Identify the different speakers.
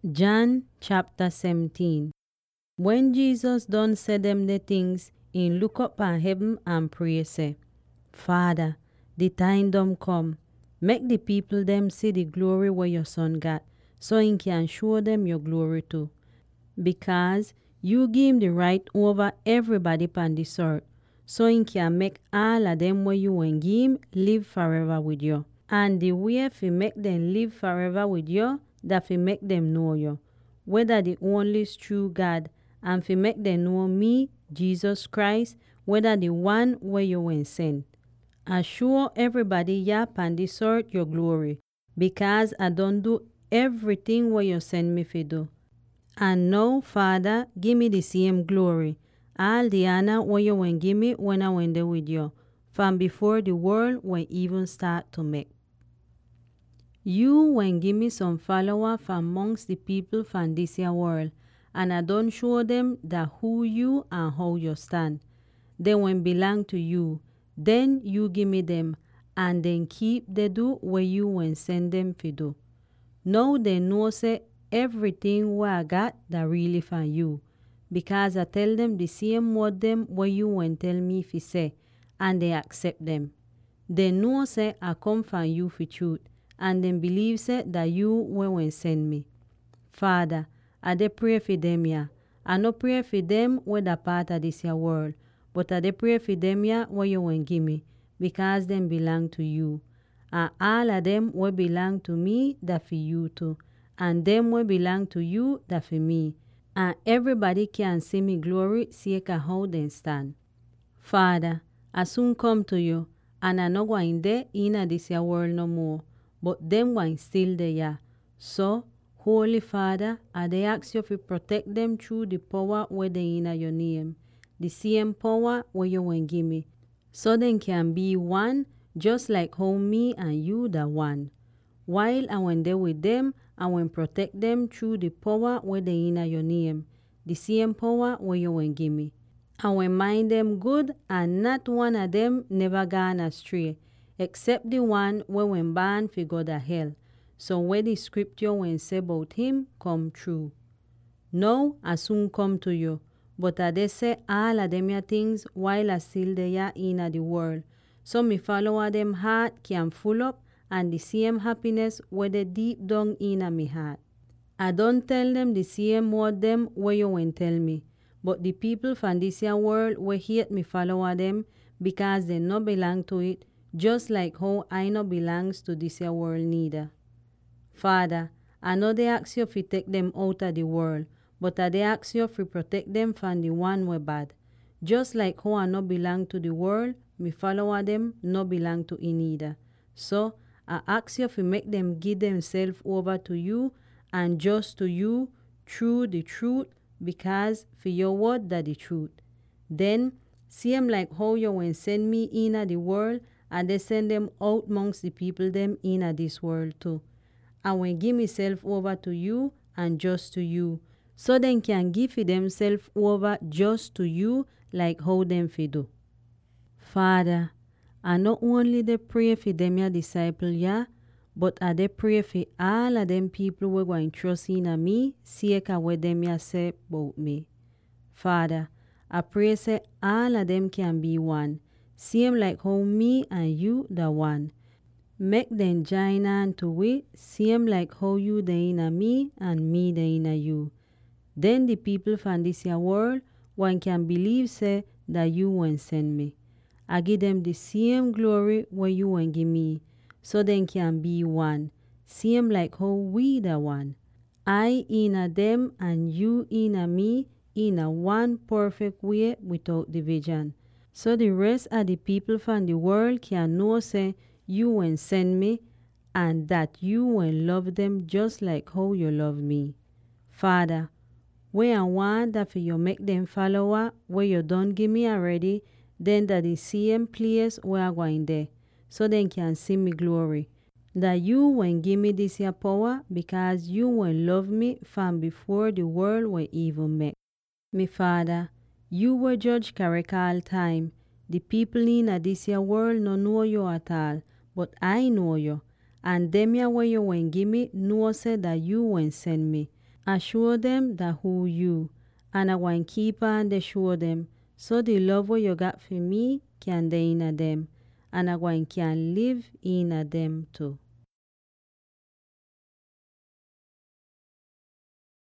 Speaker 1: John chapter 17. When Jesus done said them the things, he look up at heaven and pray say, Father, the time done come. Make the people them see the glory where your son got, so he can show them your glory too. Because you give him the right over everybody upon this earth, so he can make all of them where you and give him live forever with you. And the way fi make them live forever with you, that fi make them know you, whether the only true God, and fi make them know me, Jesus Christ, whether the one where you went send. I show everybody ya upon this earth your glory, because I don't do everything where you send me fi do. And now, Father, give me the same glory, all the honor where you went give me when I went there with you, from before the world when even start to make. You when give me some follower from amongst the people from this here world, and I don't show them that who you and how you stand. They when belong to you, then you give me them, and then keep they do where you when send them fi do. Now they know say everything where I got that really from you, because I tell them the same word them where you when tell me fi say, and they accept them. They know say I come from you for truth, and then believe say that you when send me. Father, I dey pray for them ya. I no pray for them where the part of this here world, but I dey pray for them ya where you when give me, because them belong to you. And all of them will belong to me that for you too, and them will belong to you that for me. And everybody can see me glory, see how they stand. Father, I soon come to you, and I no going there in this here world no more, but them going still there. So, Holy Father, I dey ask you to protect them through the power where they in your name, the same power where you want give me, so they can be one, just like how me and you the one. While I went there with them, I will protect them through the power where they in your name, the same power where you want give me. I will mind them good, and not one of them never gone astray, except the one where when born fi go to hell. So where the scripture when say about him come true. Now I soon come to you, but I dey say all of them ya things while I still there in the world. So me follower them heart can full up, and the same happiness where they deep down in me heart. I don't tell them the same word them where you when tell me, but the people from this here world will hate me follower them, because they no belong to it, just like how I no belongs to this here world neither. Father, I know they ask you to take them out of the world, but I dey ask you to protect them from the one way bad. Just like how I no belong to the world, me follower them no belong to it neither. So I ask you to make them give themselves over to you and just to you through the truth, because for your word that the truth. Then same like how you when send me in the world, and they send them out amongst the people them in this world too. I will give myself over to you and just to you, so they can give themselves over just to you like how them fi do. Father, I not only they pray for them your disciple ya, but I dey pray for all of them people who going trust in me, see what them ya say about me. Father, I pray say all of them can be one, same like how me and you the one. Make them join on to we, same like how you dey in me and me dey in you. Then the people from this here world one can believe say that you won't send me. I give them the same glory where you won't give me, so they can be one, same like how we the one. I in a them and you in a me, in a one perfect way without division. So the rest of the people from the world can know say you won't send me, and that you won't love them just like how you love me. Father, where I want that for you make them follower where you don't give me already, then that the same place where I'm going there, so they can see me glory. That you won't give me this here power, because you won't love me from before the world were even made. Me Father, you will judge character all time. The people in this here world no know you at all, but I know you, and them ya where you won't give me know say that you won't send me, I show them that who you, and I want keep on they show them, so the love what you got for me can dey in a them, and I want can live in a them too.